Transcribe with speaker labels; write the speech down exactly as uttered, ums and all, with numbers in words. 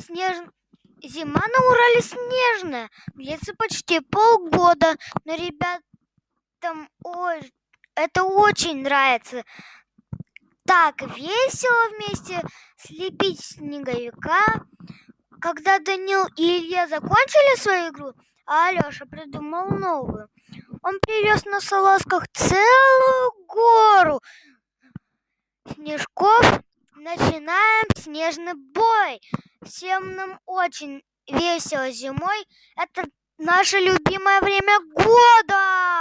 Speaker 1: Снеж... Зима на Урале снежная, длится почти полгода, но ребятам ой, это очень нравится. Так весело вместе слепить снеговика. Когда Данил и Илья закончили свою игру, а Алёша придумал новую, он привез на салазках целую гору снежков. Начинаем снежный бой. Всем нам очень весело зимой. Это наше любимое время года.